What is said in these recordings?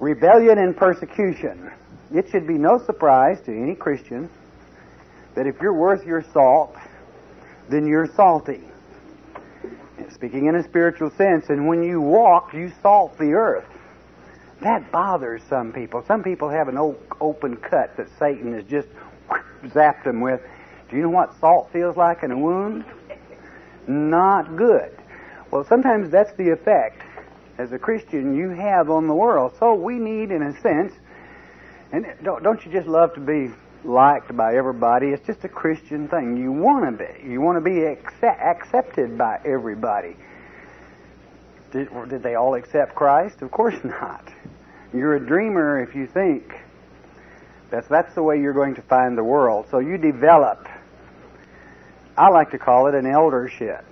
Rebellion and persecution. It should be no surprise to any Christian that if you're worth your salt, then you're salty. Speaking in a spiritual sense, and when you walk, you salt the earth. That bothers some people. Some people have an open cut that Satan has just zapped them with. Do you know what salt feels like in a wound? Not good. Well, sometimes that's the effect, as a Christian, you have on the world. So we need, in a sense, and don't you just love to be liked by everybody? It's just a Christian thing. You want to be. You want to be accepted by everybody. Did they all accept Christ? Of course not. You're a dreamer if you think that's the way you're going to find the world. So you develop, I like to call it an eldership.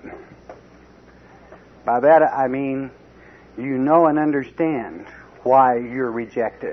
By that I mean you know and understand why you're rejected.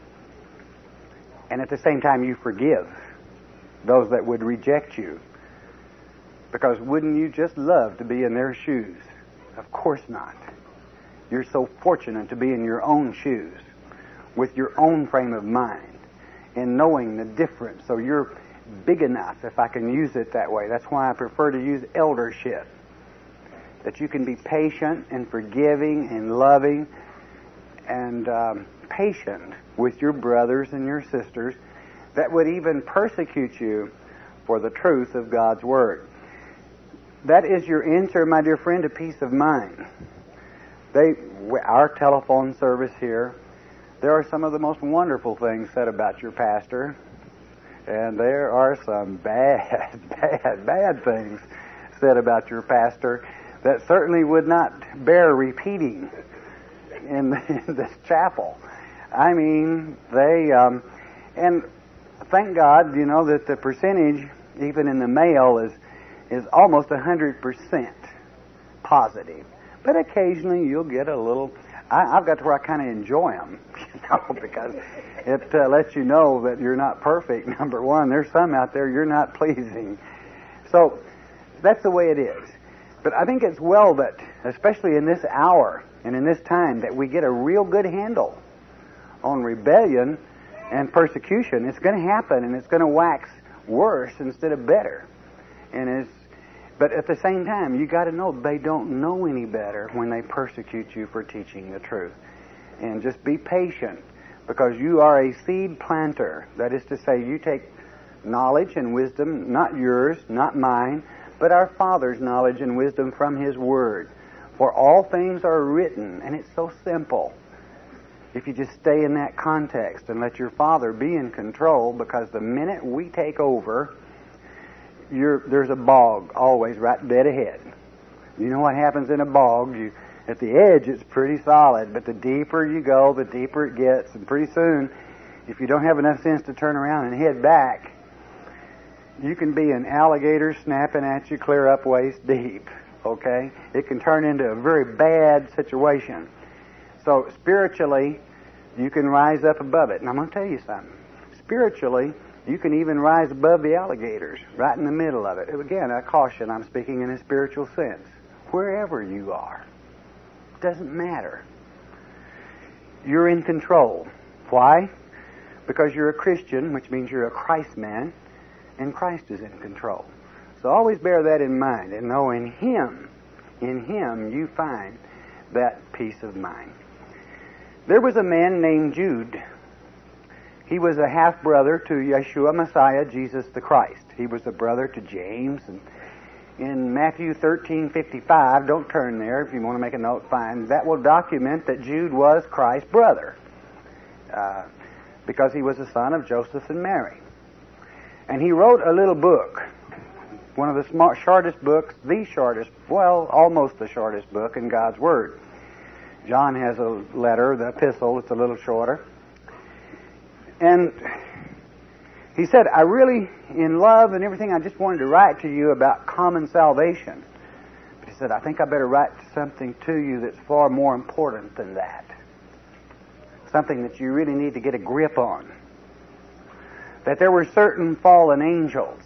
And at the same time you forgive those that would reject you. Because wouldn't you just love to be in their shoes? Of course not. You're so fortunate to be in your own shoes, with your own frame of mind, and knowing the difference. So you're big enough, if I can use it that way. That's why I prefer to use eldership. That you can be patient and forgiving and loving and patient with your brothers and your sisters that would even persecute you for the truth of God's Word. That is your answer, my dear friend, to peace of mind. Our telephone service here, there are some of the most wonderful things said about your pastor, and there are some bad things said about your pastor that certainly would not bear repeating in this chapel. I mean, and thank God, you know, that the percentage, even in the male, is almost 100% positive. But occasionally you'll get a little. I've got to where I kind of enjoy them, you know, because it lets you know that you're not perfect. Number one, there's some out there you're not pleasing. So that's the way it is. But I think it's well that, especially in this hour and in this time, that we get a real good handle on rebellion and persecution. It's going to happen, and it's going to wax worse instead of better. But at the same time, you got to know they don't know any better when they persecute you for teaching the truth. And just be patient, because you are a seed planter. That is to say, you take knowledge and wisdom, not yours, not mine, but our Father's knowledge and wisdom from His Word. For all things are written, and it's so simple. If you just stay in that context and let your Father be in control, because the minute we take over, there's a bog always right dead ahead. You know what happens in a bog? At the edge it's pretty solid, but the deeper you go, the deeper it gets, and pretty soon, if you don't have enough sense to turn around and head back, you can be an alligator snapping at you clear up waist deep, okay? It can turn into a very bad situation. So spiritually, you can rise up above it. And I'm going to tell you something. Spiritually, you can even rise above the alligators, right in the middle of it. Again, I caution, I'm speaking in a spiritual sense. Wherever you are, doesn't matter. You're in control. Why? Because you're a Christian, which means you're a Christ man, and Christ is in control. So always bear that in mind, and know in Him you find that peace of mind. There was a man named Jude. He was a half-brother to Yeshua Messiah, Jesus the Christ. He was a brother to James. And in Matthew 13:55, don't turn there if you want to make a note, fine. That will document that Jude was Christ's brother, because he was the son of Joseph and Mary. And he wrote a little book, one of the shortest books, almost the shortest book in God's Word. John has a letter, the epistle, it's a little shorter. And he said, I really, in love and everything, I just wanted to write to you about common salvation. But he said, I think I better write something to you that's far more important than that. Something that you really need to get a grip on. That there were certain fallen angels.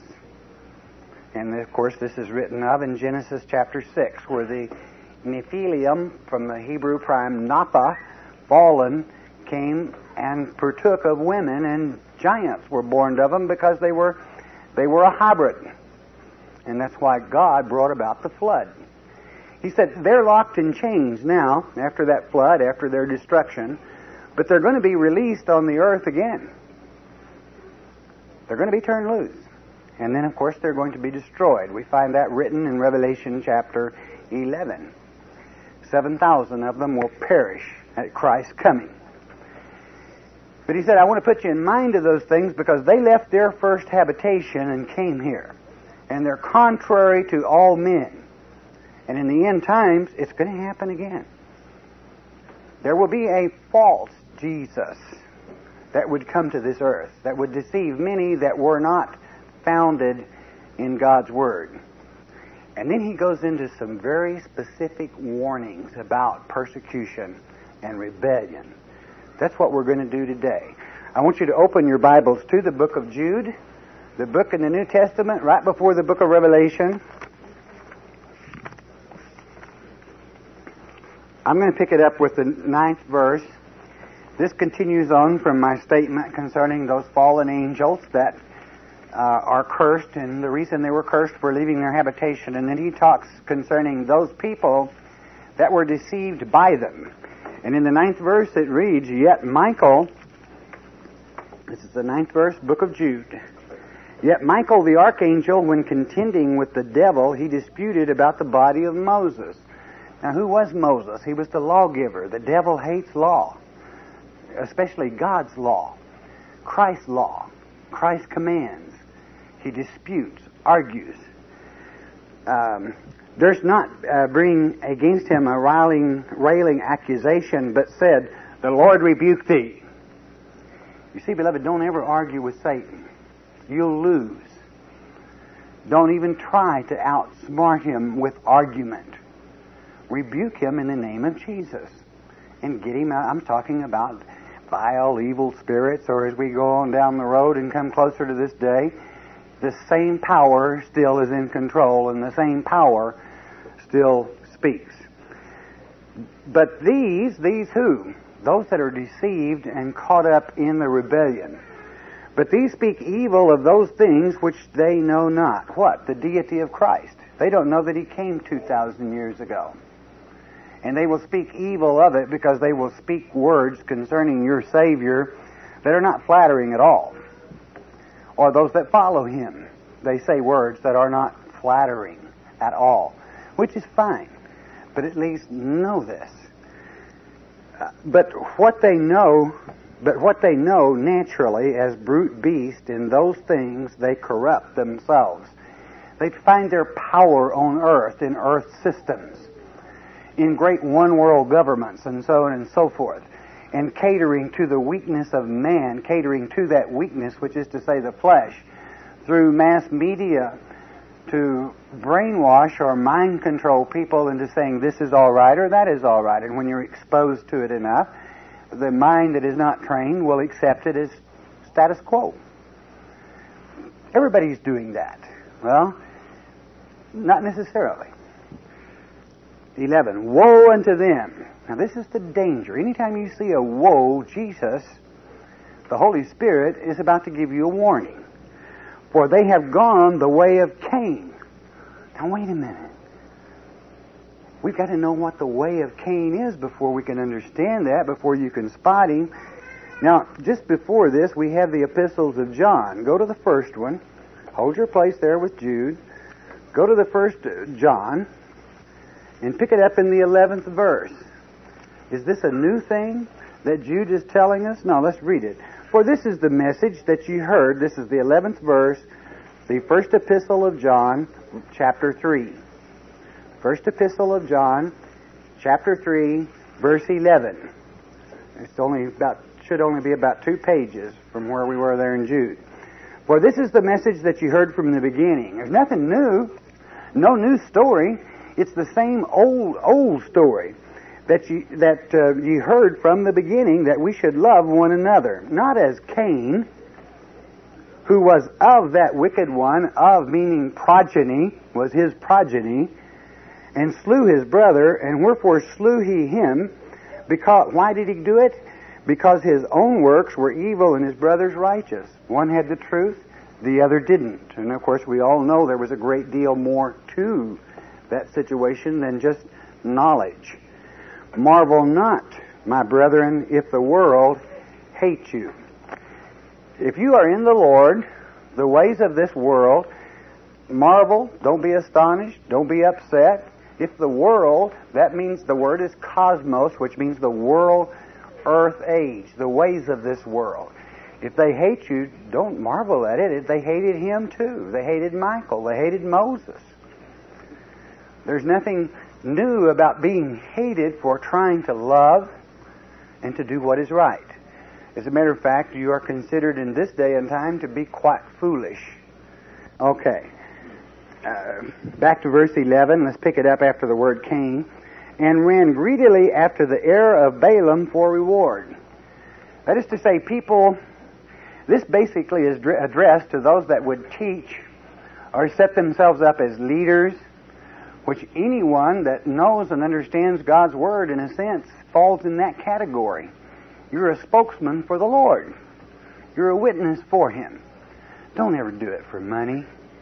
And of course this is written of in Genesis chapter 6, where the Nephilim, from the Hebrew prime Napha, fallen, came and partook of women, and giants were born of them because they were a hybrid. And that's why God brought about the flood. He said they're locked in chains now after that flood, after their destruction, but they're going to be released on the earth again. They're going to be turned loose. And then, of course, they're going to be destroyed. We find that written in Revelation chapter 11. 7,000 of them will perish at Christ's coming. But he said, I want to put you in mind of those things because they left their first habitation and came here. And they're contrary to all men. And in the end times, it's going to happen again. There will be a false Jesus that would come to this earth, that would deceive many that were not founded in God's Word. And then he goes into some very specific warnings about persecution and rebellion. That's what we're going to do today. I want you to open your Bibles to the book of Jude, the book in the New Testament, right before the book of Revelation. I'm going to pick it up with the 9th verse. This continues on from my statement concerning those fallen angels that are cursed, and the reason they were cursed for leaving their habitation. And then he talks concerning those people that were deceived by them. And in the 9th verse it reads, Yet Michael, this is the 9th verse, book of Jude. Yet Michael the archangel, when contending with the devil, he disputed about the body of Moses. Now, who was Moses? He was the lawgiver. The devil hates law, especially God's law, Christ's law, Christ's commands. He disputes, argues. Durst not bring against him a railing accusation, but said, The Lord rebuke thee. You see, beloved, don't ever argue with Satan. You'll lose. Don't even try to outsmart him with argument. Rebuke him in the name of Jesus and get him out. I'm talking about vile, evil spirits, or as we go on down the road and come closer to this day, the same power still is in control, and the same power still speaks. But these who? Those that are deceived and caught up in the rebellion. But these speak evil of those things which they know not. What? The deity of Christ. They don't know that He came 2,000 years ago. And they will speak evil of it because they will speak words concerning your Savior that are not flattering at all. Or those that follow Him, they say words that are not flattering at all, which is fine. But at least know this. But what they know naturally as brute beasts, in those things they corrupt themselves. They find their power on earth, in earth systems, in great one-world governments, and so on and so forth. And catering to the weakness of man, catering to that weakness, which is to say the flesh, through mass media to brainwash or mind control people into saying this is all right or that is all right. And when you're exposed to it enough, the mind that is not trained will accept it as status quo. Everybody's doing that. Well, not necessarily. 11. Woe unto them. Now this is the danger. Anytime you see a woe, Jesus, the Holy Spirit, is about to give you a warning. For they have gone the way of Cain. Now wait a minute. We've got to know what the way of Cain is before we can understand that, before you can spot him. Now, just before this, we have the epistles of John. Go to the first one. Hold your place there with Jude. Go to the first John and pick it up in the 11th verse. Is this a new thing that Jude is telling us? No, let's read it. For this is the message that you heard. This is the 11th verse, the first epistle of John, chapter 3. First epistle of John, chapter 3, verse 11. Should only be about 2 pages from where we were there in Jude. For this is the message that you heard from the beginning. There's nothing new, no new story. It's the same old story that you heard from the beginning, that we should love one another, not as Cain, who was of that wicked one, of meaning progeny, was his progeny, and slew his brother, and wherefore slew he him. Because why did he do it? because his own works were evil and his brother's righteous. One had the truth, the other didn't. And of course we all know there was a great deal more to that situation than just knowledge. Marvel not, my brethren, if the world hate you. If you are in the Lord, the ways of this world, marvel, don't be astonished, don't be upset. If the world, that means the word is cosmos, which means the world, earth, age, the ways of this world. If they hate you, don't marvel at it. They hated him too. They hated Michael. They hated Moses. There's nothing new about being hated for trying to love and to do what is right. As a matter of fact, you are considered in this day and time to be quite foolish. Okay. Back to verse 11. Let's pick it up after the word Cain. And ran greedily after the heir of Balaam for reward. That is to say, people, this basically is addressed to those that would teach or set themselves up as leaders, which anyone that knows and understands God's Word, in a sense, falls in that category. You're a spokesman for the Lord. You're a witness for Him. Don't ever do it for money.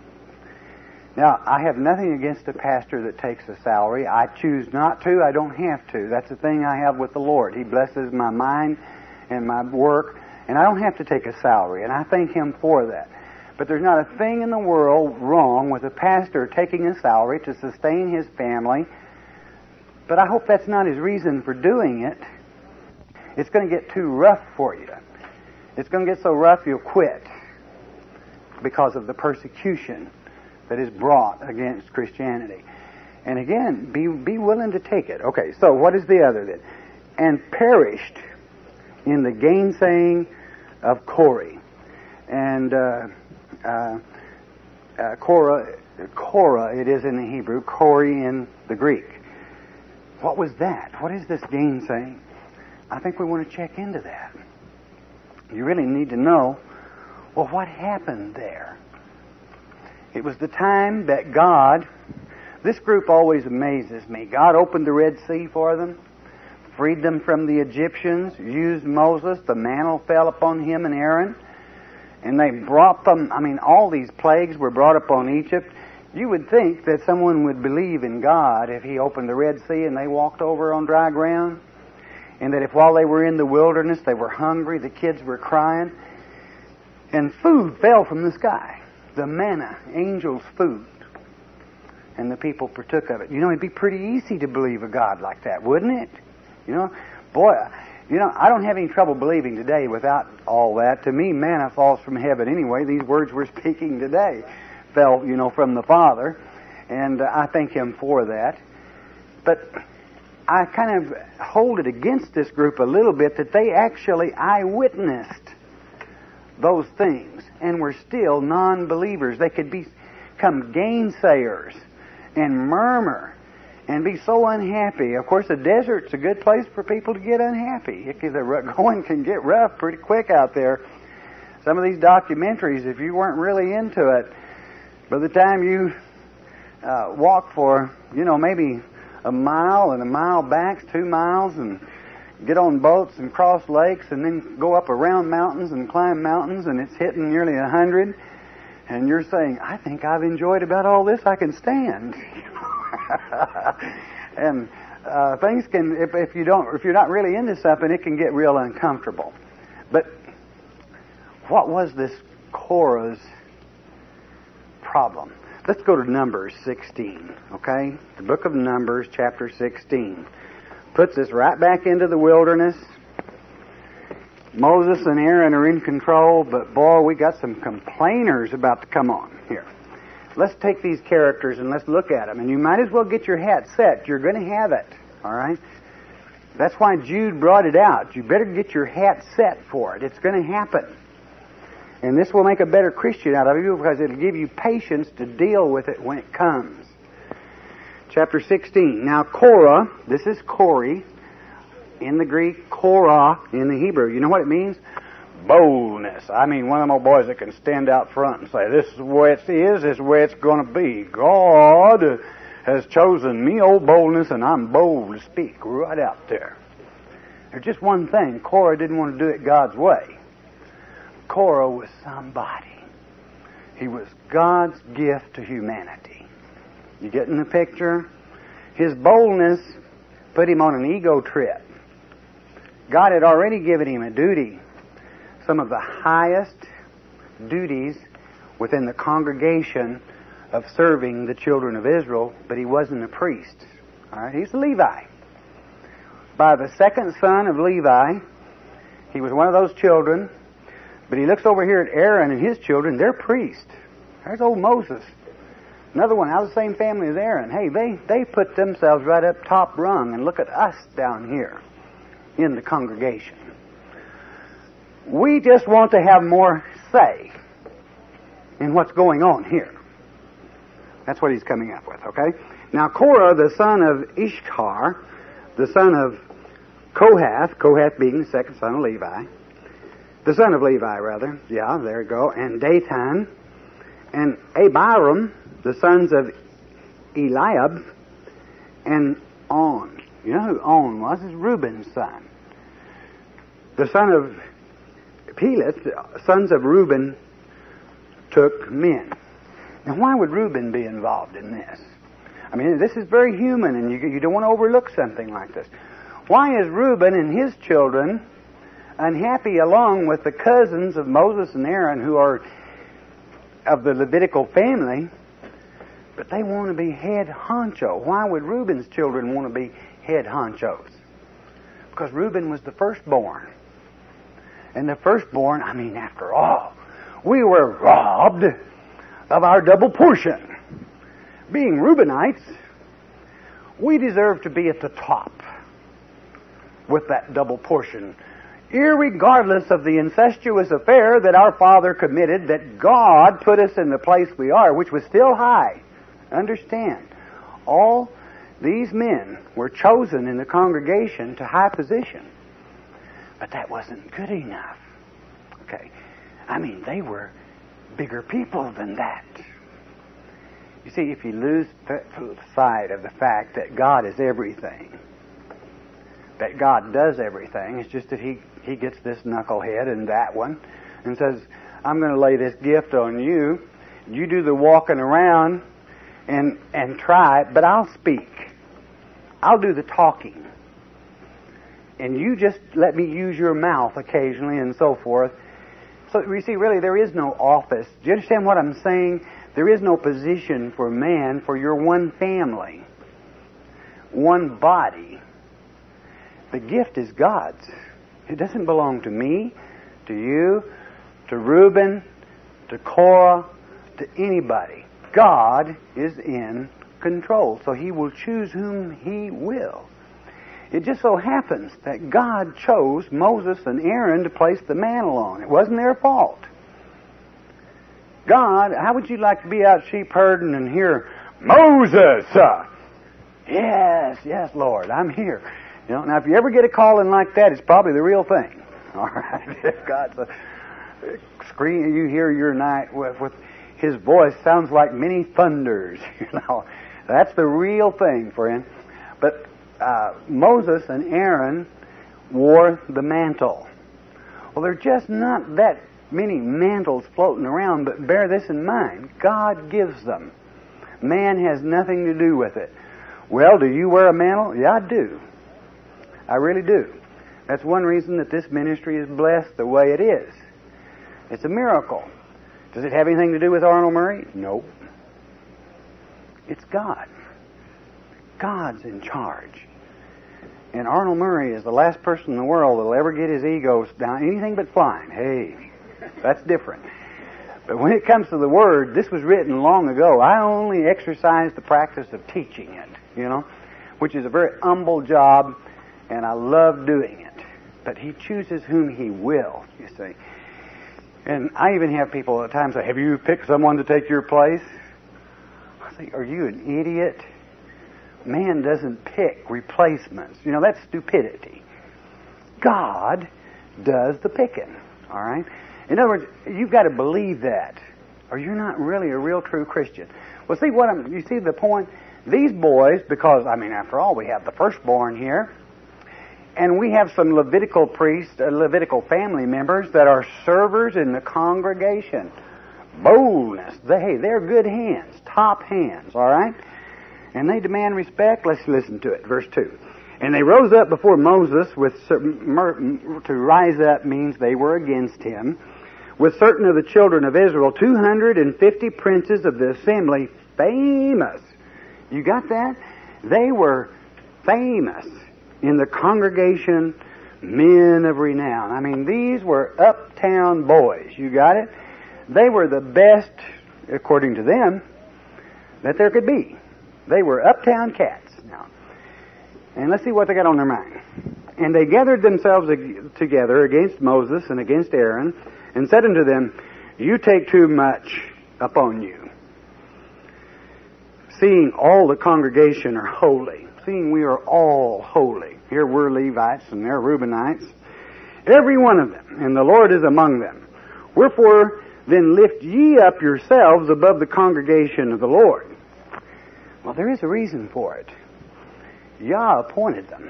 Now, I have nothing against a pastor that takes a salary. I choose not to. I don't have to. That's the thing I have with the Lord. He blesses my mind and my work, and I don't have to take a salary, and I thank Him for that. But there's not a thing in the world wrong with a pastor taking a salary to sustain his family. But I hope that's not his reason for doing it. It's going to get too rough for you. It's going to get so rough you'll quit because of the persecution that is brought against Christianity. And again, be willing to take it. Okay, so what is the other then? And perished in the gainsaying of Corey. And Korah, it is in the Hebrew, Corey in the Greek. What was that? What is this gainsaying? I think we want to check into that. You really need to know, well, what happened there? It was the time that God, this group always amazes me. God opened the Red Sea for them, freed them from the Egyptians, used Moses, the mantle fell upon him and Aaron, and they brought them, all these plagues were brought upon Egypt. You would think that someone would believe in God if He opened the Red Sea and they walked over on dry ground, and that if while they were in the wilderness they were hungry, the kids were crying, and food fell from the sky. The manna, angels' food. And the people partook of it. It'd be pretty easy to believe a God like that, wouldn't it? I don't have any trouble believing today without all that. To me, manna falls from heaven anyway. These words we're speaking today fell, from the Father. And I thank Him for that. But I kind of hold it against this group a little bit that they actually eyewitnessed those things and were still non-believers. They could become gainsayers and murmur and be so unhappy. Of course, the desert's a good place for people to get unhappy. The going can get rough pretty quick out there. Some of these documentaries, if you weren't really into it, by the time you walk for, maybe a mile and a mile back, 2 miles, and get on boats and cross lakes and then go up around mountains and climb mountains, and it's hitting nearly 100, and you're saying, I think I've enjoyed about all this I can stand. And things can, if you're not really into something, it can get real uncomfortable. But what was this Korah's problem? Let's go to Numbers 16, okay? The book of Numbers, chapter 16. Puts us right back into the wilderness. Moses and Aaron are in control, but boy, we got some complainers about to come on here. Let's take these characters and let's look at them. And you might as well get your hat set. You're going to have it, all right? That's why Jude brought it out. You better get your hat set for it. It's going to happen. And this will make a better Christian out of you because it'll give you patience to deal with it when it comes. Chapter 16. Now Korah, this is Corey in the Greek, Korah in the Hebrew. You know what it means? Boldness. One of them old boys that can stand out front and say, this is the way it is, this is the way it's going to be. God has chosen me, old boldness, and I'm bold to speak right out there. There's just one thing. Korah didn't want to do it God's way. Korah was somebody. He was God's gift to humanity. You getting the picture? His boldness put him on an ego trip. God had already given him a duty, some of the highest duties within the congregation of serving the children of Israel, but he wasn't a priest. All right, he's a Levi. By the second son of Levi, he was one of those children, but he looks over here at Aaron and his children, they're priests. There's old Moses. Another one out of the same family as Aaron. Hey, they put themselves right up top rung, and look at us down here in the congregation. We just want to have more say in what's going on here. That's what he's coming up with, okay? Now Korah, the son of Ishkar, the son of Kohath being the second son of Levi, the son of Levi, rather, yeah, there you go, and Dathan, and Abiram, the sons of Eliab, and On. You know who On was? It's Reuben's son. The son of Pelet, sons of Reuben, took men. Now, why would Reuben be involved in this? I mean, this is very human, and you don't want to overlook something like this. Why is Reuben and his children unhappy along with the cousins of Moses and Aaron, who are of the Levitical family, but they want to be head honcho? Why would Reuben's children want to be head honchos? Because Reuben was the firstborn. And the firstborn, I mean, after all, we were robbed of our double portion. Being Reubenites, we deserve to be at the top with that double portion, irregardless of the incestuous affair that our father committed, that God put us in the place we are, which was still high. Understand, all these men were chosen in the congregation to high position. But that wasn't good enough. Okay. I mean, they were bigger people than that. You see, if you lose sight of the fact that God is everything, that God does everything, it's just that He gets this knucklehead and that one and says, I'm going to lay this gift on you. You do the walking around and try, but I'll speak. I'll do the talking. And you just let me use your mouth occasionally and so forth. So you see, really, there is no office. Do you understand what I'm saying? There is no position for man, for your one family, one body. The gift is God's. It doesn't belong to me, to you, to Reuben, to Korah, to anybody. God is in control, so He will choose whom He will. It just so happens that God chose Moses and Aaron to place the mantle on. It wasn't their fault. God, how would you like to be out sheep herding and hear, Moses! Yes, Lord, I'm here. You know, now if you ever get a calling like that, it's probably the real thing. All right? If God's a scream, you hear your night with His voice sounds like many thunders. You know, that's the real thing, friend. But Moses and Aaron wore the mantle. Well, there are just not that many mantles floating around, but bear this in mind. God gives them. Man has nothing to do with it. Well, do you wear a mantle? Yeah, I do. I really do. That's one reason that this ministry is blessed the way it is. It's a miracle. Does it have anything to do with Arnold Murray? Nope. It's God. God's in charge. And Arnold Murray is the last person in the world that will ever get his ego down anything but flying. Hey, that's different. But when it comes to the Word, this was written long ago. I only exercise the practice of teaching it, you know, which is a very humble job, and I love doing it. But He chooses whom He will, you see. And I even have people at times say, have you picked someone to take your place? I think, are you an idiot? Man doesn't pick replacements. You know, that's stupidity. God does the picking, all right? In other words, you've got to believe that, or you're not really a real true Christian. Well, see you see the point? These boys, because, I mean, after all, we have the firstborn here. And we have some Levitical priests, Levitical family members that are servers in the congregation. Boldness. They're good hands, top hands, all right? And they demand respect. Let's listen to it. Verse 2. And they rose up before Moses to rise up means they were against him. With certain of the children of Israel, 250 princes of the assembly, famous. You got that? They were famous in the congregation, men of renown. I mean, these were uptown boys. You got it? They were the best, according to them, that there could be. They were uptown cats. Now, and let's see what they got on their mind. And they gathered themselves together against Moses and against Aaron, and said unto them, You take too much upon you, seeing all the congregation are holy, seeing we are all holy. Here we're Levites and they're Reubenites, every one of them, and the Lord is among them. Wherefore then lift ye up yourselves above the congregation of the Lord. Well, there is a reason for it. Yah appointed them.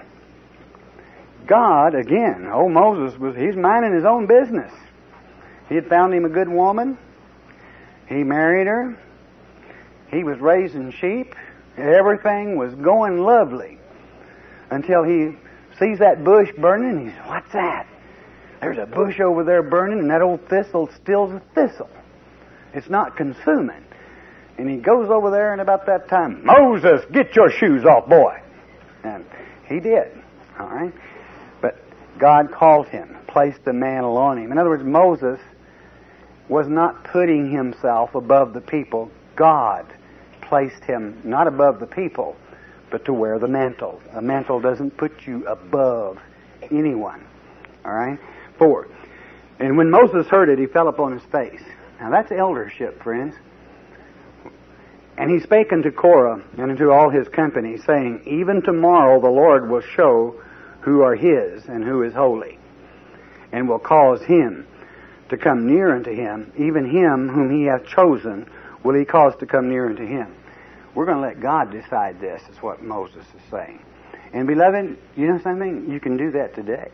God, again, Moses he's minding his own business. He had found him a good woman. He married her. He was raising sheep. Everything was going lovely. Until he sees that bush burning, and he says, What's that? There's a bush over there burning, and that old thistle still's a thistle. It's not consuming. And he goes over there, and about that time, Moses, get your shoes off, boy. And he did. All right? But God called him, placed the mantle on him. In other words, Moses was not putting himself above the people. God placed him not above the people, but to wear the mantle. A mantle doesn't put you above anyone. All right? 4. And when Moses heard it, he fell upon his face. Now that's eldership, friends. And he spake unto Korah and unto all his company, saying, Even tomorrow the Lord will show who are his and who is holy, and will cause him to come near unto him, even him whom he hath chosen will he cause to come near unto him. We're going to let God decide this, is what Moses is saying. And beloved, you know something? You can do that today.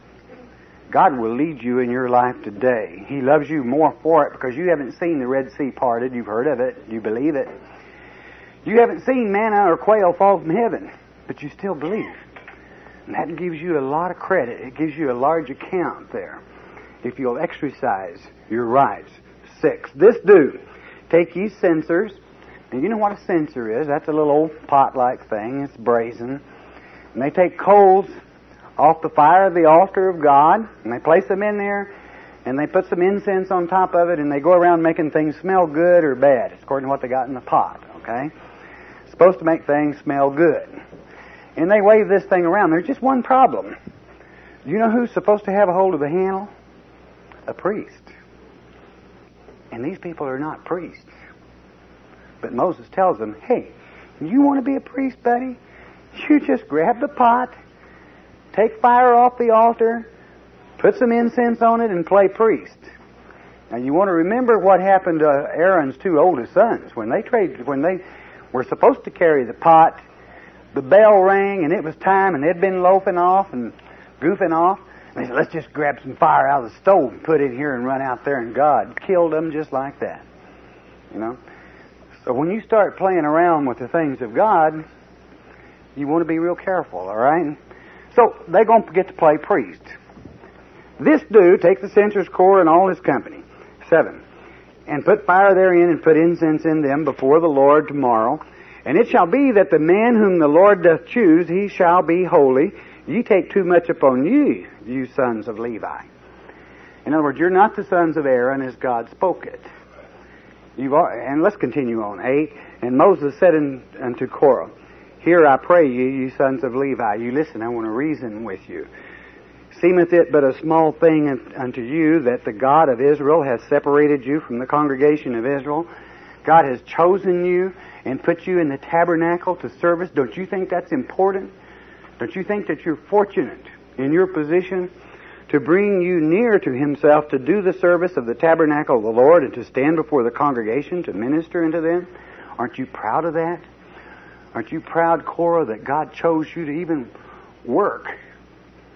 God will lead you in your life today. He loves you more for it because you haven't seen the Red Sea parted. You've heard of it. You believe it. You haven't seen manna or quail fall from heaven, but you still believe. And that gives you a lot of credit. It gives you a large account there if you'll exercise your rights. 6. This do. Take ye censers. And you know what a censer is. That's a little old pot-like thing. It's brazen. And they take coals off the fire of the altar of God, and they place them in there, and they put some incense on top of it, and they go around making things smell good or bad. It's according to what they got in the pot, okay? It's supposed to make things smell good. And they wave this thing around. There's just one problem. Do you know who's supposed to have a hold of the handle? A priest. And these people are not priests. But Moses tells them, hey, you want to be a priest, buddy? You just grab the pot, take fire off the altar, put some incense on it, and play priest. Now you want to remember what happened to Aaron's 2 oldest sons. When they were supposed to carry the pot, the bell rang and it was time, and they'd been loafing off and goofing off. And they said, let's just grab some fire out of the stove and put it here and run out there, and God killed them just like that. You know? So when you start playing around with the things of God, you want to be real careful, all right? So they're going to get to play priest. This do, take the censer's core and all his company. 7. And put fire therein and put incense in them before the Lord tomorrow. And it shall be that the man whom the Lord doth choose, he shall be holy. Ye take too much upon you, you sons of Levi. In other words, you're not the sons of Aaron as God spoke it. And let's continue on. 8. And Moses said unto Korah, Hear, I pray you, you sons of Levi. You listen, I want to reason with you. Seemeth it but a small thing unto you that the God of Israel has separated you from the congregation of Israel? God has chosen you and put you in the tabernacle to service. Don't you think that's important? Don't you think that you're fortunate in your position to bring you near to Himself to do the service of the tabernacle of the Lord and to stand before the congregation to minister unto them? Aren't you proud of that? Aren't you proud, Korah, that God chose you to even work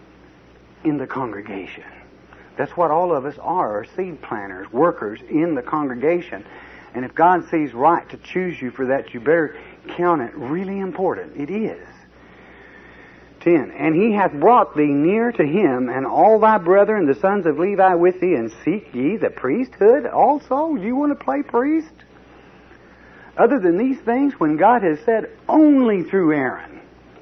in the congregation. That's what all of us are seed planters, workers in the congregation. And if God sees right to choose you for that, you better count it really important. It is. 10. And he hath brought thee near to him, and all thy brethren, the sons of Levi, with thee, and seek ye the priesthood also? You want to play priest? Other than these things, when God has said only through Aaron.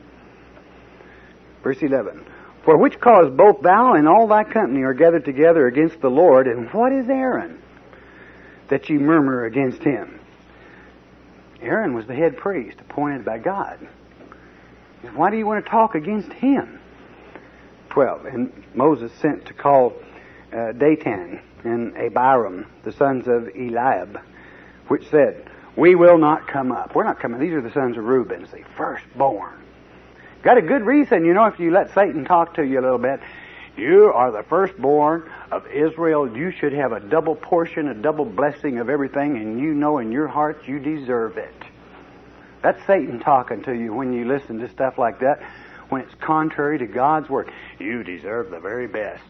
Verse 11. For which cause both thou and all thy company are gathered together against the Lord, and what is Aaron, that ye murmur against him? Aaron was the head priest appointed by God. Why do you want to talk against him? 12. And Moses sent to call Dathan and Abiram, the sons of Eliab, which said, We will not come up. We're not coming. These are the sons of Reuben, the firstborn. Got a good reason, if you let Satan talk to you a little bit. You are the firstborn of Israel. You should have a double portion, a double blessing of everything, and you know in your heart you deserve it. That's Satan talking to you when you listen to stuff like that, when it's contrary to God's Word. You deserve the very best.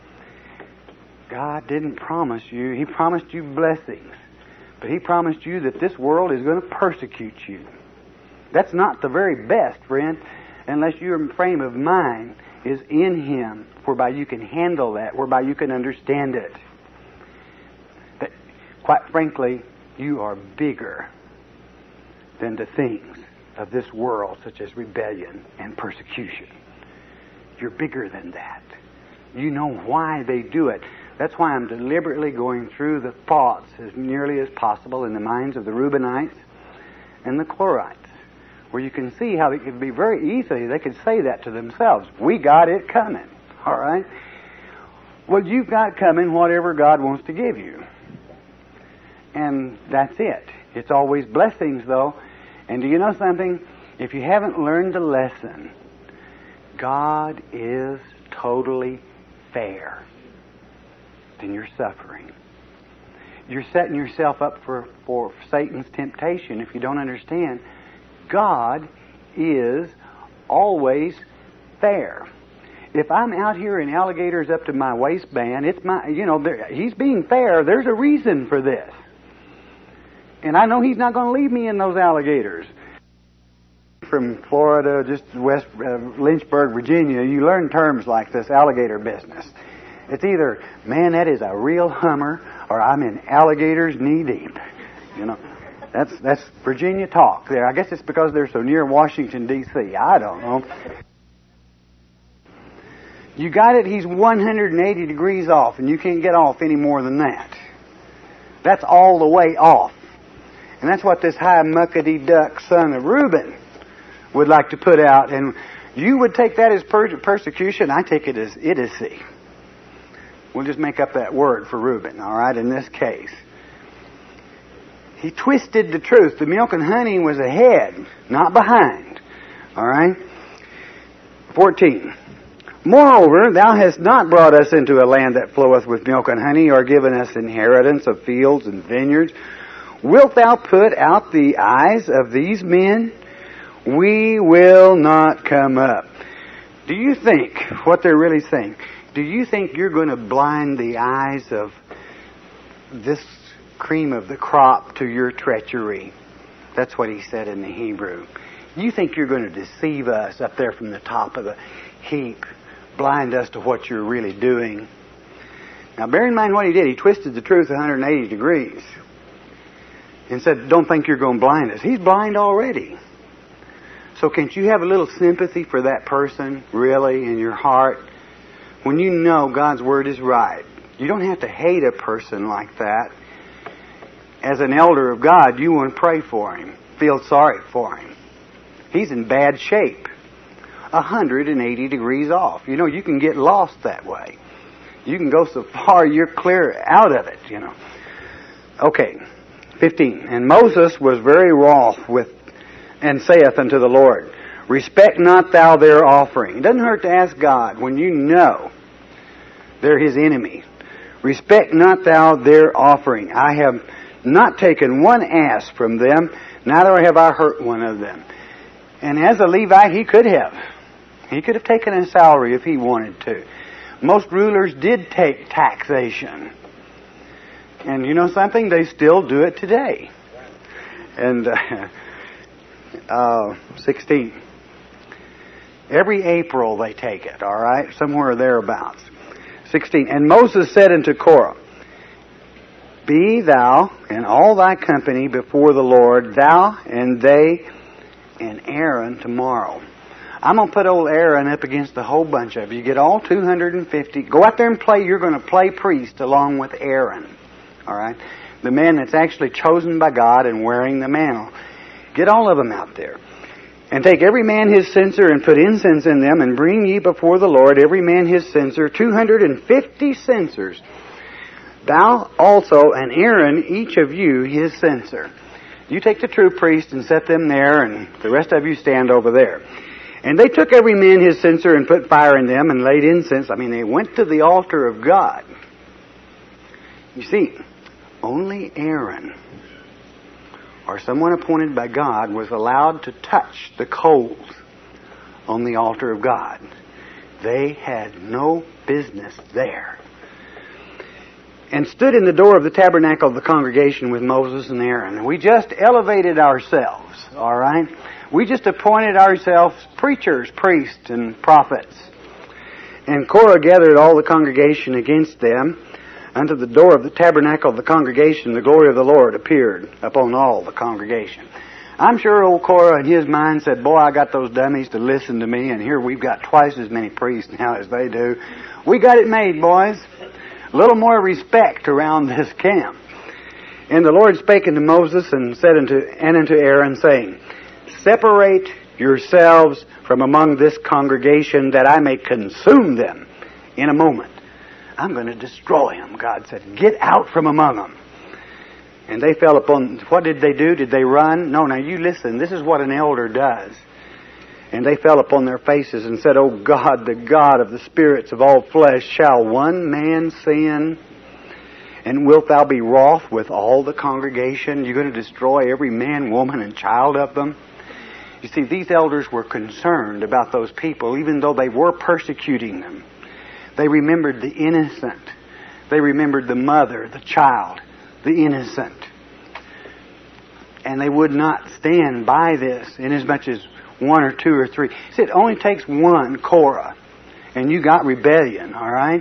God didn't promise you. He promised you blessings. But He promised you that this world is going to persecute you. That's not the very best, friend, unless your frame of mind is in Him, whereby you can handle that, whereby you can understand it. That, quite frankly, you are bigger than the things of this world, such as rebellion and persecution. You're bigger than that. You know why they do it. That's why I'm deliberately going through the thoughts as nearly as possible in the minds of the Reubenites and the Chlorites, where you can see how it could be very easily, they could say that to themselves. We got it coming. All right? Well, you've got coming whatever God wants to give you. And that's it. It's always blessings, though. And do you know something? If you haven't learned the lesson, God is totally fair. Then you're suffering. You're setting yourself up for Satan's temptation if you don't understand. God is always fair. If I'm out here in alligators up to my waistband, it's my, He's being fair. There's a reason for this. And I know He's not going to leave me in those alligators. From Florida, just west Lynchburg, Virginia, you learn terms like this alligator business. It's either, man, that is a real Hummer, or I'm in alligators knee deep. That's Virginia talk there. I guess it's because they're so near Washington, D.C. I don't know. You got it, He's 180 degrees off, and you can't get off any more than that. That's all the way off. And that's what this high muckety duck son of Reuben would like to put out. And you would take that as persecution. I take it as idiocy. We'll just make up that word for Reuben, all right, in this case. He twisted the truth. The milk and honey was ahead, not behind. All right? 14. Moreover, thou hast not brought us into a land that floweth with milk and honey, or given us inheritance of fields and vineyards. Wilt thou put out the eyes of these men? We will not come up. Do you think what they're really saying? Do you think you're going to blind the eyes of this cream of the crop to your treachery? That's what he said in the Hebrew. You think you're going to deceive us up there from the top of the heap, blind us to what you're really doing? Now bear in mind what he did. He twisted the truth 180 degrees and said, don't think you're going to blind us. He's blind already. So can't you have a little sympathy for that person, really, in your heart? When you know God's Word is right. You don't have to hate a person like that. As an elder of God, you want to pray for him. Feel sorry for him. He's in bad shape. 180 degrees off. You can get lost that way. You can go so far you're clear out of it, Okay, 15. And Moses was very wroth and saith unto the Lord, Respect not thou their offering. It doesn't hurt to ask God when you know they're His enemy. Respect not thou their offering. I have not taken one ass from them, neither have I hurt one of them. And as a Levite, he could have. He could have taken a salary if he wanted to. Most rulers did take taxation. And you know something? They still do it today. And 16. Every April they take it, all right? Somewhere thereabouts. 16. And Moses said unto Korah, Be thou and all thy company before the Lord, thou and they and Aaron tomorrow. I'm going to put old Aaron up against the whole bunch of you. Get all 250. Go out there and play. You're going to play priest along with Aaron. All right? The man that's actually chosen by God and wearing the mantle. Get all of them out there. And take every man his censer and put incense in them and bring ye before the Lord every man his censer, 250 censers. Thou also and Aaron, each of you, his censer. You take the true priest and set them there, and the rest of you stand over there. And they took every man his censer and put fire in them and laid incense. They went to the altar of God. You see, only Aaron, or someone appointed by God, was allowed to touch the coals on the altar of God. They had no business there. And stood in the door of the tabernacle of the congregation with Moses and Aaron. We just elevated ourselves, all right? We just appointed ourselves preachers, priests, and prophets. And Korah gathered all the congregation against them. Unto the door of the tabernacle of the congregation, the glory of the Lord appeared upon all the congregation. I'm sure old Korah in his mind said, Boy, I got those dummies to listen to me, and here we've got twice as many priests now as they do. We got it made, boys. A little more respect around this camp. And the Lord spake unto Moses and said unto Aaron, saying, Separate yourselves from among this congregation, that I may consume them in a moment. I'm going to destroy them, God said. Get out from among them. And they fell upon, what did they do? Did they run? No, now you listen. This is what an elder does. And they fell upon their faces and said, O God, the God of the spirits of all flesh, shall one man sin? And wilt thou be wroth with all the congregation? You're going to destroy every man, woman, and child of them? You see, these elders were concerned about those people, even though they were persecuting them. They remembered the innocent. They remembered the mother, the child, the innocent. And they would not stand by this, inasmuch as one or two or three. See, it only takes one Korah, and you got rebellion, all right?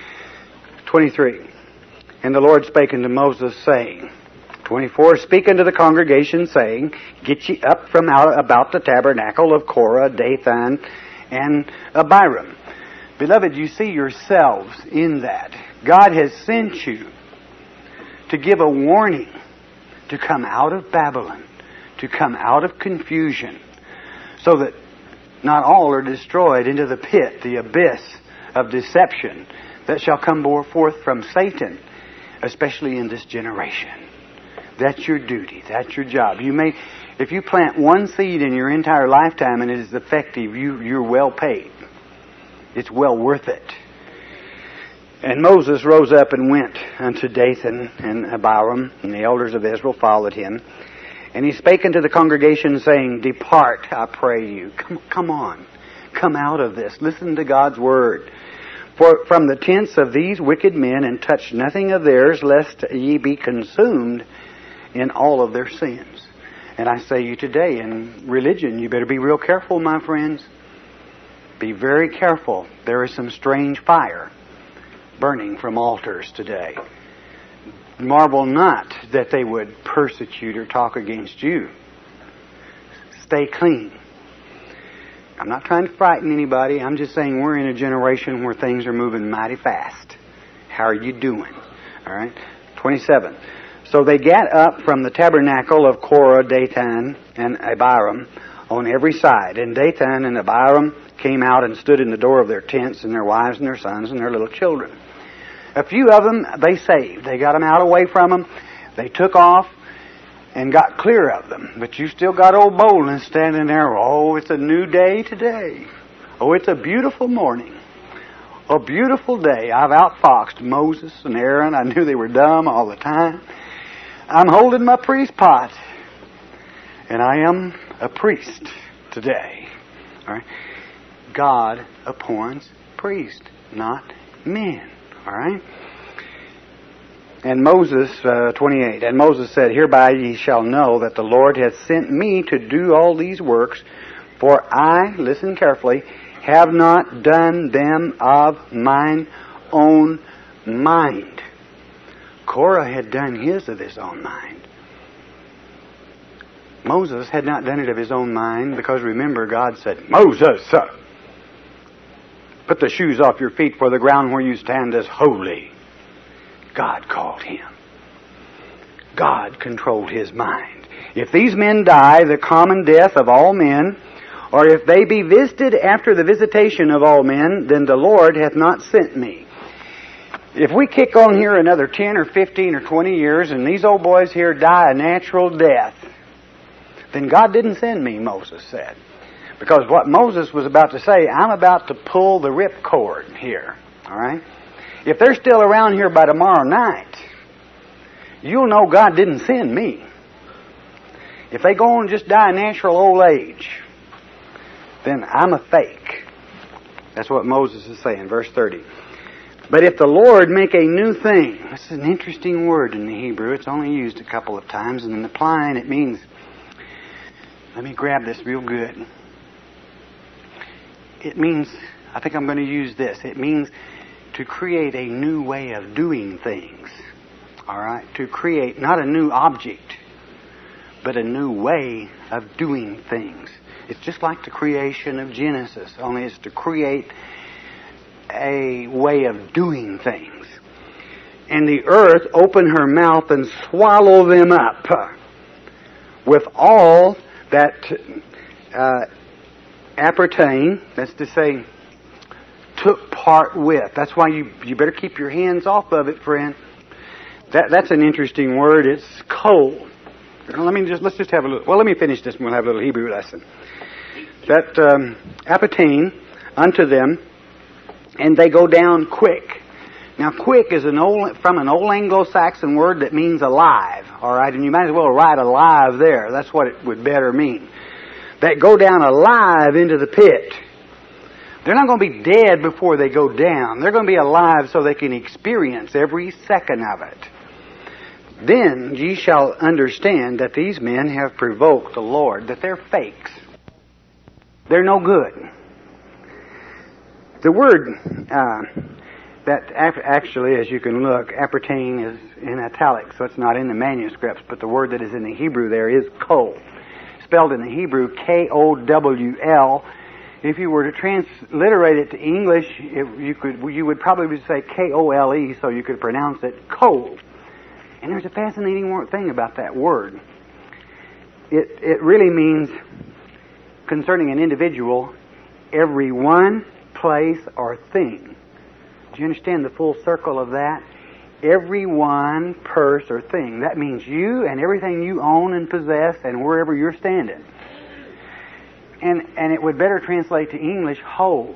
23. And the Lord spake unto Moses, saying, 24, Speak unto the congregation, saying, Get ye up from out about the tabernacle of Korah, Dathan, and Abiram. Beloved, you see yourselves in that. God has sent you to give a warning to come out of Babylon, to come out of confusion, so that not all are destroyed into the pit, the abyss of deception that shall come forth from Satan, especially in this generation. That's your duty. That's your job. You may, if you plant one seed in your entire lifetime and it is effective, you're well paid. It's well worth it. And Moses rose up and went unto Dathan and Abiram, and the elders of Israel followed him. And he spake unto the congregation, saying, Depart, I pray you. Come on. Come out of this. Listen to God's word. For from the tents of these wicked men, and touch nothing of theirs, lest ye be consumed in all of their sins. And I say you today, in religion, you better be real careful, my friends. Be very careful. There is some strange fire burning from altars today. Marvel not that they would persecute or talk against you. Stay clean. I'm not trying to frighten anybody. I'm just saying we're in a generation where things are moving mighty fast. How are you doing? All right. 27. So they gat up from the tabernacle of Korah, Dathan, and Abiram on every side. And Dathan and Abiram came out and stood in the door of their tents, and their wives and their sons and their little children. A few of them they saved. They got them out away from them. They took off and got clear of them. But you still got old Boldness standing there. Oh, it's a new day today. Oh, it's a beautiful morning. A beautiful day. I've outfoxed Moses and Aaron. I knew they were dumb all the time. I'm holding my priest pot. And I am a priest today. All right. God appoints priests, not men. All right? And Moses, 28, and Moses said, Hereby ye shall know that the Lord hath sent me to do all these works, for I, listen carefully, have not done them of mine own mind. Korah had done his of his own mind. Moses had not done it of his own mind because remember God said, Moses, put the shoes off your feet, for the ground where you stand is holy. God called him. God controlled his mind. If these men die the common death of all men, or if they be visited after the visitation of all men, then the Lord hath not sent me. If we kick on here another 10 or 15 or 20 years and these old boys here die a natural death, then God didn't send me, Moses said. Because what Moses was about to say, I'm about to pull the ripcord here. All right? If they're still around here by tomorrow night, you'll know God didn't send me. If they go and just die a natural old age, then I'm a fake. That's what Moses is saying, verse 30. But if the Lord make a new thing, this is an interesting word in the Hebrew. It's only used a couple of times, and in applying it means, let me grab this real good. It means, I think I'm going to use this. It means to create a new way of doing things. All right? To create not a new object, but a new way of doing things. It's just like the creation of Genesis, only it's to create a way of doing things. And the earth open her mouth and swallow them up with all that appertain, that's to say, took part with. That's why you better keep your hands off of it, friend. That's an interesting word. It's coal. Let's just have a little. Well, let me finish this and we'll have a little Hebrew lesson. That appertain unto them, and they go down quick. Now, quick is from an old Anglo-Saxon word that means alive. All right, and you might as well write alive there. That's what it would better mean. That go down alive into the pit. They're not going to be dead before they go down. They're going to be alive so they can experience every second of it. Then ye shall understand that these men have provoked the Lord, that they're fakes. They're no good. The word that actually, as you can look, appertain is in italics, so it's not in the manuscripts, but the word that is in the Hebrew there is kol. Spelled in the Hebrew, K-O-W-L. If you were to transliterate it to English, you would probably say K-O-L-E, so you could pronounce it coal. And there's a fascinating thing about that word. It really means, concerning an individual, every one, place, or thing. Do you understand the full circle of that? Every one, purse, or thing. That means you and everything you own and possess and wherever you're standing. And it would better translate to English, whole.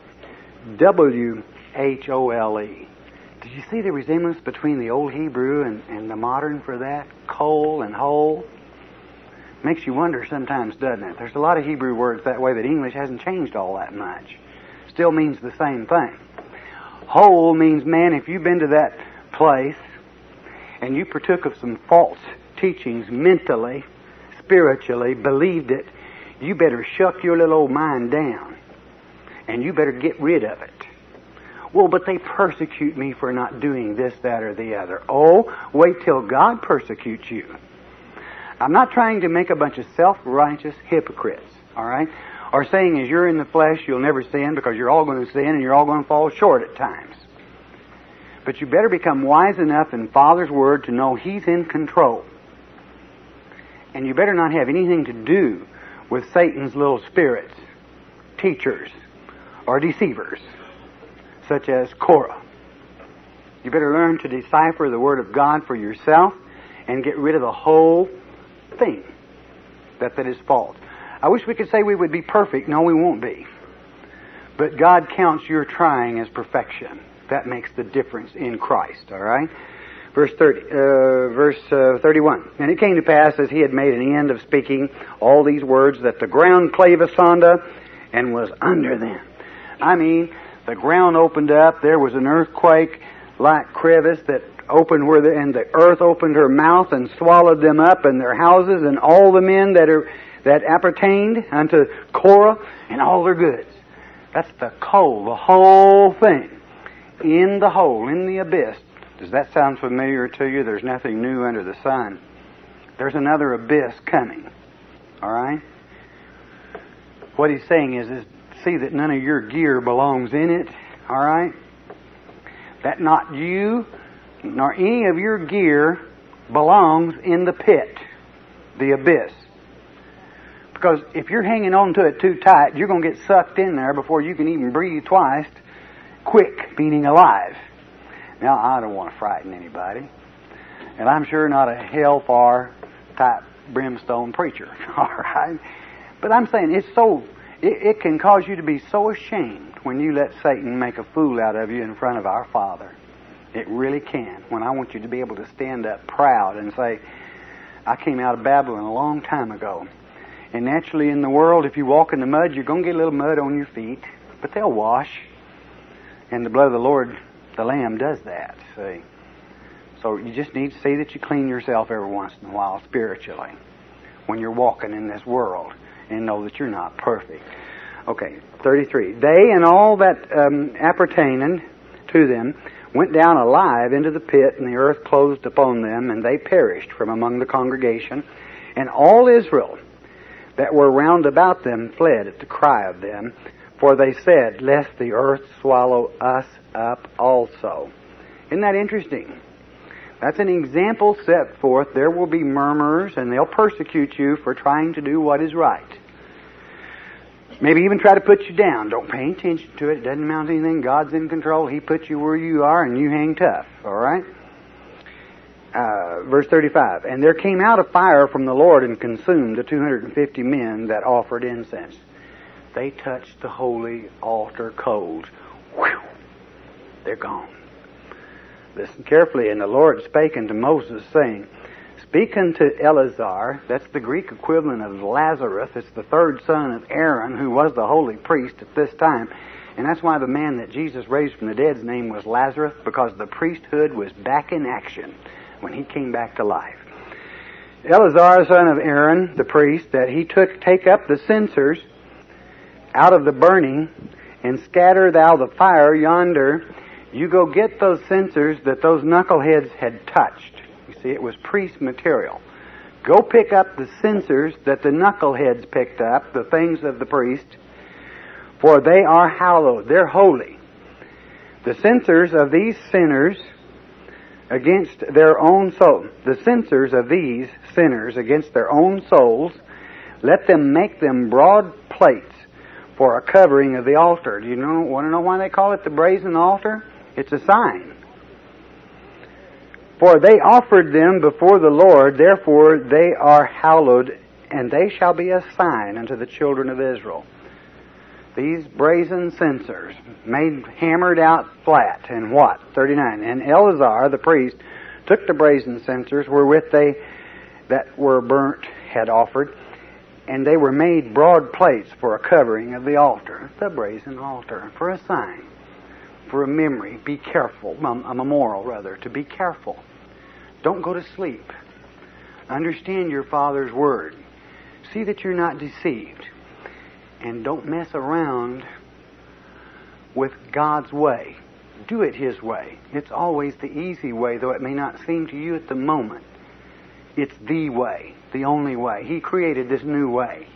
W-H-O-L-E. Did you see the resemblance between the old Hebrew and the modern for that? Coal and whole? Makes you wonder sometimes, doesn't it? There's a lot of Hebrew words that way that English hasn't changed all that much. Still means the same thing. Whole means, man, if you've been to that place and you partook of some false teachings mentally, spiritually, believed it, you better shut your little old mind down and you better get rid of it. Well, but they persecute me for not doing this, that, or the other. Oh, wait till God persecutes you. I'm not trying to make a bunch of self-righteous hypocrites, all right? Or saying as you're in the flesh, you'll never sin because you're all going to sin and you're all going to fall short at times. But you better become wise enough in Father's Word to know He's in control. And you better not have anything to do with Satan's little spirits, teachers, or deceivers, such as Korah. You better learn to decipher the Word of God for yourself and get rid of the whole thing that is false. I wish we could say we would be perfect. No, we won't be. But God counts your trying as perfection. That makes the difference in Christ, all right? Verse 31. And it came to pass, as he had made an end of speaking all these words, that the ground clave asunder and was under them. I mean, The ground opened up. There was an earthquake-like crevice that opened and the earth opened her mouth and swallowed them up and their houses and all the men that appertained unto Korah and all their goods. That's the coal, the whole thing. In the hole, in the abyss. Does that sound familiar to you? There's nothing new under the sun. There's another abyss coming. All right? What he's saying is see that none of your gear belongs in it. All right? That not you nor any of your gear belongs in the pit, the abyss. Because if you're hanging on to it too tight, you're going to get sucked in there before you can even breathe twice. Quick, meaning alive. Now, I don't want to frighten anybody. And I'm sure not a hellfire type brimstone preacher. All right? But I'm saying it can cause you to be so ashamed when you let Satan make a fool out of you in front of our Father. It really can. When I want you to be able to stand up proud and say, I came out of Babylon a long time ago. And naturally in the world, if you walk in the mud, you're going to get a little mud on your feet. But they'll wash. And the blood of the Lord, the Lamb, does that. See? So you just need to see that you clean yourself every once in a while spiritually when you're walking in this world and know that you're not perfect. Okay, 33. They and all that appertaining to them went down alive into the pit, and the earth closed upon them, and they perished from among the congregation. And all Israel that were round about them fled at the cry of them, for they said, lest the earth swallow us up also. Isn't that interesting? That's an example set forth. There will be murmurers, and they'll persecute you for trying to do what is right. Maybe even try to put you down. Don't pay attention to it. It doesn't amount to anything. God's in control. He put you where you are, and you hang tough. All right? Verse 35. And there came out a fire from the Lord and consumed the 250 men that offered incense. They touched the holy altar coals. Whew! They're gone. Listen carefully. And the Lord spake unto Moses, saying, Speak unto Eleazar, that's the Greek equivalent of Lazarus. It's the third son of Aaron, who was the holy priest at this time. And that's why the man that Jesus raised from the dead's name was Lazarus, because the priesthood was back in action when he came back to life. Eleazar, son of Aaron, the priest, that he take up the censers out of the burning, and scatter thou the fire yonder. You go get those censers that those knuckleheads had touched. You see, it was priest material. Go pick up the censers that the knuckleheads picked up, the things of the priest, for they are hallowed. They're holy. The censers of these sinners against their own soul. The censers of these sinners against their own souls, let them make them broad plates for a covering of the altar. Do you want to know why they call it the brazen altar? It's a sign. For they offered them before the Lord, therefore they are hallowed, and they shall be a sign unto the children of Israel. These brazen censers, hammered out flat, and what? 39. And Eleazar, the priest, took the brazen censers wherewith they that were burnt had offered, and they were made broad plates for a covering of the altar, the brazen altar, for a sign, for a memory. Be careful, a memorial rather, to be careful. Don't go to sleep. Understand your Father's Word. See that you're not deceived. And don't mess around with God's way. Do it His way. It's always the easy way, though it may not seem to you at the moment. It's the way, the only way. He created this new way.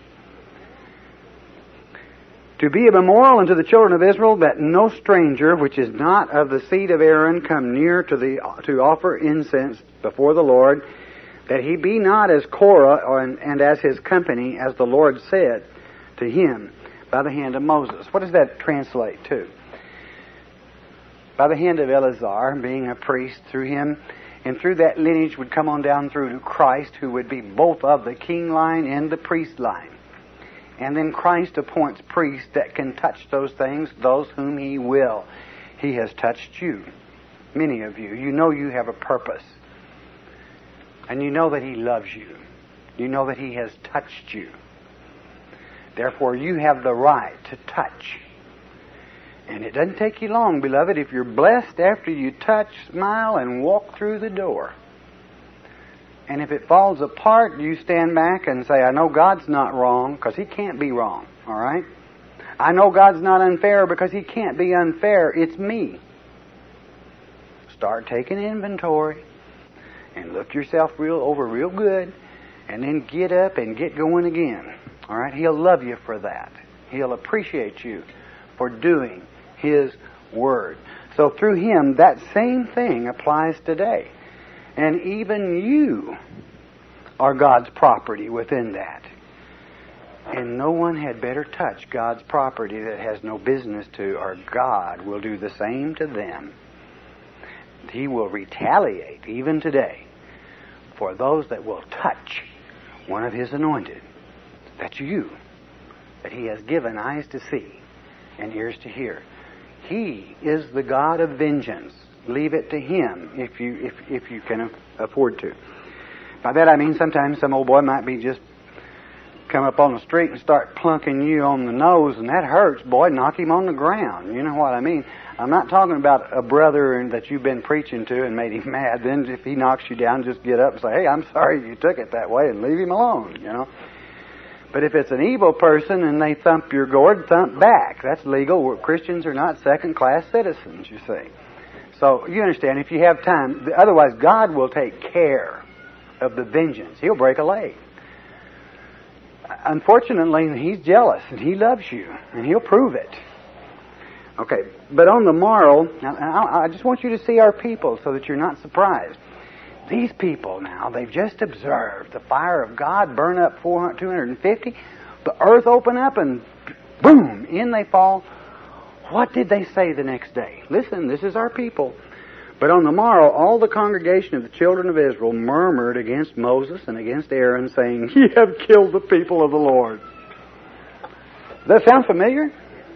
To be a memorial unto the children of Israel, that no stranger which is not of the seed of Aaron come near to offer incense before the Lord, that he be not as Korah and as his company, as the Lord said to him by the hand of Moses. What does that translate to? By the hand of Eleazar, being a priest, through him, and through that lineage would come on down through to Christ, who would be both of the king line and the priest line. And then Christ appoints priests that can touch those things, those whom He will. He has touched you, many of you. You know you have a purpose. And you know that He loves you. You know that He has touched you. Therefore, you have the right to touch And it doesn't take you long, beloved, if you're blessed after you touch, smile, and walk through the door. And if it falls apart, you stand back and say, I know God's not wrong, because He can't be wrong, all right? I know God's not unfair, because He can't be unfair. It's me. Start taking inventory and look yourself over real good, and then get up and get going again, all right? He'll love you for that. He'll appreciate you for doing His Word. So through Him, that same thing applies today. And even you are God's property within that. And no one had better touch God's property that has no business to, or God will do the same to them. He will retaliate even today for those that will touch one of His anointed. That's you, that He has given eyes to see and ears to hear. He is the God of vengeance. Leave it to Him if you can afford to. By that I mean sometimes some old boy might be just come up on the street and start plunking you on the nose, and that hurts, boy. Knock him on the ground. You know what I mean? I'm not talking about a brother that you've been preaching to and made him mad. Then if he knocks you down, just get up and say, hey, I'm sorry you took it that way, and leave him alone, you know. But if it's an evil person and they thump your gourd, thump back. That's legal. Christians are not second-class citizens, you see. So you understand, if you have time, otherwise God will take care of the vengeance. He'll break a leg. Unfortunately, He's jealous, and He loves you, and He'll prove it. Okay, but on the morrow, now, I just want you to see our people so that you're not surprised. These people now, they've just observed the fire of God burn up 250, the earth open up, and boom, in they fall. What did they say the next day? Listen, this is our people. But on the morrow, all the congregation of the children of Israel murmured against Moses and against Aaron, saying, Ye have killed the people of the Lord. Does that sound familiar?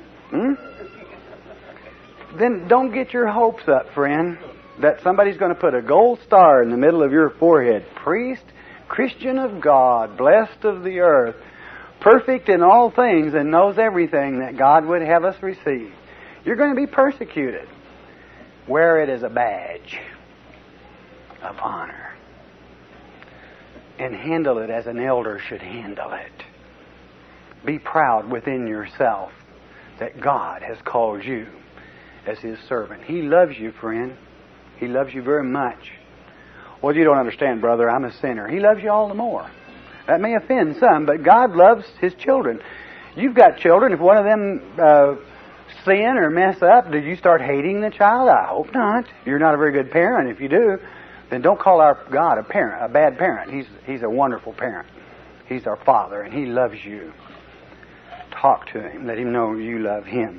Then don't get your hopes up, friend, that somebody's going to put a gold star in the middle of your forehead. Priest, Christian of God, blessed of the earth, perfect in all things and knows everything that God would have us receive. You're going to be persecuted. Wear it as a badge of honor. And handle it as an elder should handle it. Be proud within yourself that God has called you as His servant. He loves you, friend. He loves you very much. Well, you don't understand, brother. I'm a sinner. He loves you all the more. That may offend some, but God loves His children. You've got children. If one of them sin or mess up, do you start hating the child? I hope not. You're not a very good parent. If you do, then don't call our God a bad parent. He's a wonderful parent. He's our Father, and He loves you. Talk to Him. Let Him know you love Him.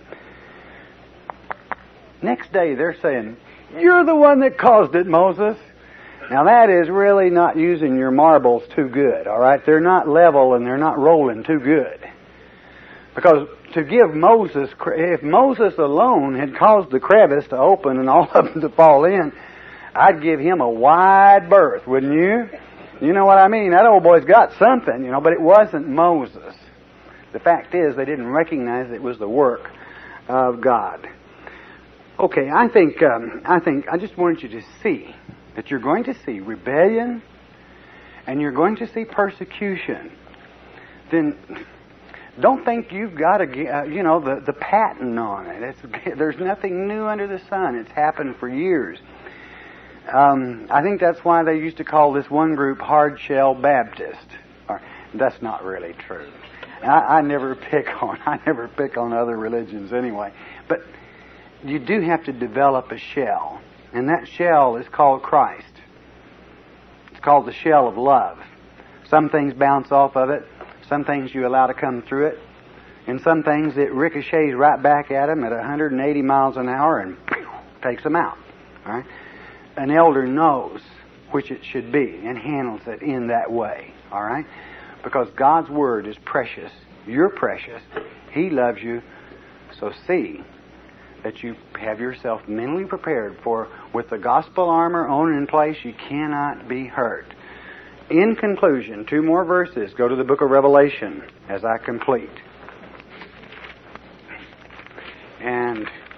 Next day, they're saying, You're the one that caused it, Moses. Now that is really not using your marbles too good, all right? They're not level and they're not rolling too good. Because to give Moses, if Moses alone had caused the crevice to open and all of them to fall in, I'd give him a wide berth, wouldn't you? You know what I mean? That old boy's got something, you know, but it wasn't Moses. The fact is, they didn't recognize it was the work of God. Okay, I think I just wanted you to see that you're going to see rebellion and you're going to see persecution. Then don't think you've got to, the patent on it. There's nothing new under the sun. It's happened for years. I think that's why they used to call this one group Hard Shell Baptist. That's not really true. I never pick on other religions anyway. But you do have to develop a shell. And that shell is called Christ. It's called the shell of love. Some things bounce off of it. Some things you allow to come through it. And some things it ricochets right back at them at 180 miles an hour and takes them out. All right? An elder knows which it should be and handles it in that way. All right? Because God's Word is precious. You're precious. He loves you. So see that you have yourself mentally prepared for, with the gospel armor on in place, you cannot be hurt. In conclusion, 2 more verses. Go to the book of Revelation as I complete. And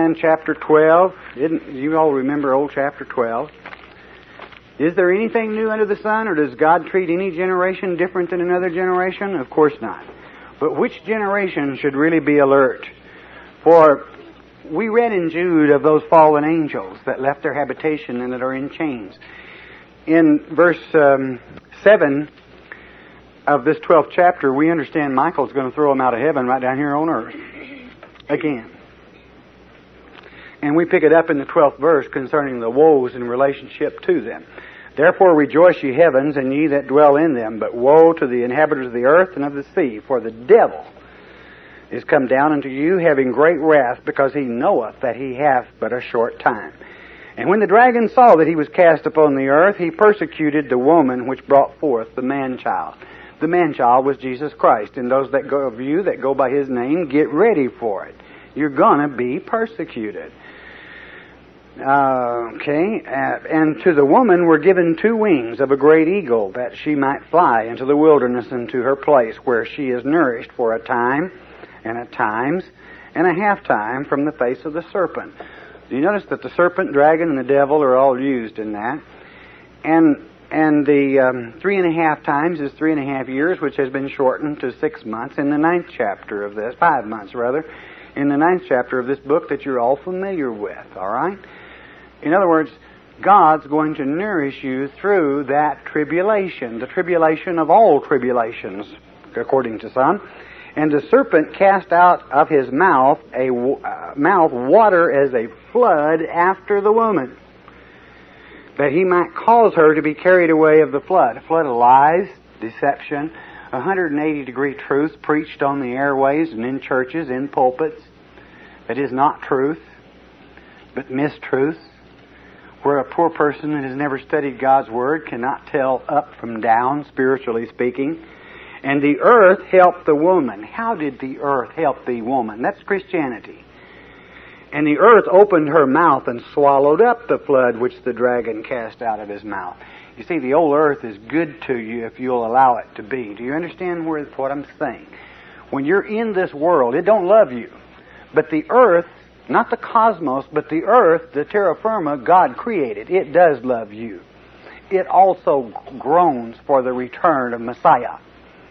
man, chapter 12. You all remember old chapter 12. Is there anything new under the sun, or does God treat any generation different than another generation? Of course not. But which generation should really be alert? For we read in Jude of those fallen angels that left their habitation and that are in chains. In verse 7 of this 12th chapter, we understand Michael's going to throw them out of heaven right down here on earth again. And we pick it up in the 12th verse concerning the woes in relationship to them. Therefore rejoice, ye heavens, and ye that dwell in them. But woe to the inhabitants of the earth and of the sea, for the devil is come down unto you, having great wrath, because he knoweth that he hath but a short time. And when the dragon saw that he was cast upon the earth, he persecuted the woman which brought forth the man-child. The man-child was Jesus Christ. And those of you that go by His name, get ready for it. You're going to be persecuted. And to the woman were given 2 wings of a great eagle, that she might fly into the wilderness into her place, where she is nourished for a time, and at times, and a half time from the face of the serpent. Do you notice that the serpent, dragon, and the devil are all used in that? And the 3.5 times is 3.5 years, which has been shortened to 6 months in the 9th chapter of this, 5 months rather, in the 9th chapter of this book that you're all familiar with, all right? In other words, God's going to nourish you through that tribulation, the tribulation of all tribulations, according to some. And the serpent cast out of his mouth water as a flood after the woman, that he might cause her to be carried away of the flood. A flood of lies, deception, 180-degree truth preached on the airways and in churches, in pulpits, that is not truth, but mistruth, where a poor person that has never studied God's Word cannot tell up from down, spiritually speaking. And the earth helped the woman. How did the earth help the woman? That's Christianity. And the earth opened her mouth and swallowed up the flood which the dragon cast out of his mouth. You see, the old earth is good to you if you'll allow it to be. Do you understand what I'm saying? When you're in this world, it don't love you. But the earth, not the cosmos, but the earth, the terra firma, God created. It does love you. It also groans for the return of Messiah.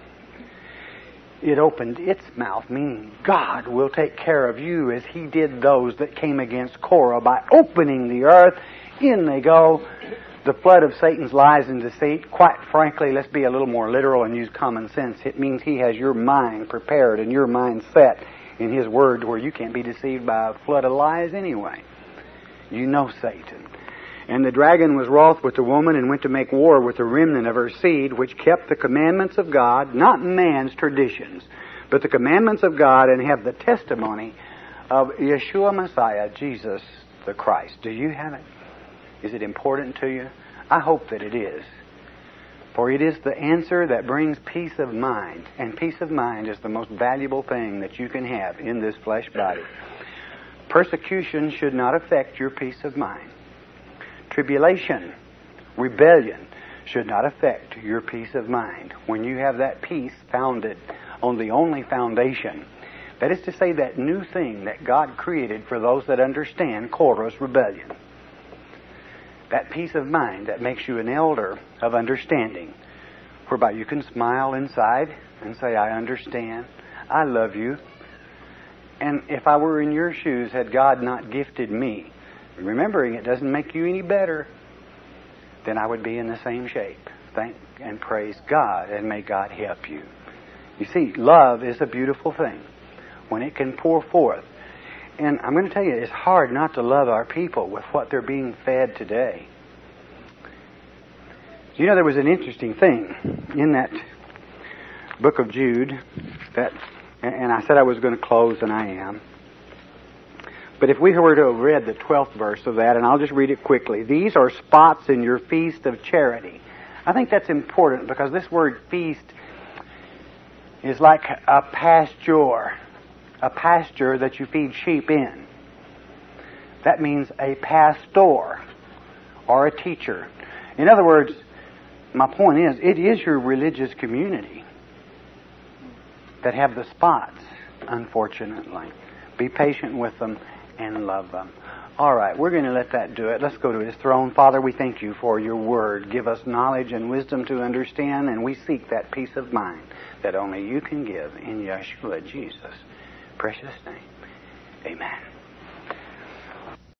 It opened its mouth, meaning God will take care of you as He did those that came against Korah by opening the earth. In they go. The flood of Satan's lies and deceit. Quite frankly, let's be a little more literal and use common sense. It means he has your mind prepared and your mind set in His Word where you can't be deceived by a flood of lies anyway. You know Satan. And the dragon was wroth with the woman and went to make war with the remnant of her seed, which kept the commandments of God, not man's traditions, but the commandments of God, and have the testimony of Yeshua Messiah, Jesus the Christ. Do you have it? Is it important to you? I hope that it is. For it is the answer that brings peace of mind. And peace of mind is the most valuable thing that you can have in this flesh body. Persecution should not affect your peace of mind. Tribulation, rebellion should not affect your peace of mind. When you have that peace founded on the only foundation, that is to say, that new thing that God created for those that understand Korah's rebellion. That peace of mind that makes you an elder of understanding, whereby you can smile inside and say, I understand, I love you. And if I were in your shoes, had God not gifted me, remembering it doesn't make you any better, then I would be in the same shape. Thank and praise God, and may God help you. You see, love is a beautiful thing when it can pour forth. And I'm going to tell you, it's hard not to love our people with what they're being fed today. You know, there was an interesting thing in that book of Jude, and I said I was going to close, and I am. But if we were to have read the 12th verse of that, and I'll just read it quickly. These are spots in your feast of charity. I think that's important because this word feast is like a pasture that you feed sheep in. That means a pastor or a teacher. In other words, my point is, it is your religious community that have the spots, unfortunately. Be patient with them and love them. All right, we're going to let that do it. Let's go to His throne. Father, we thank You for Your Word. Give us knowledge and wisdom to understand, and we seek that peace of mind that only You can give in Yeshua, Jesus' precious name. Amen.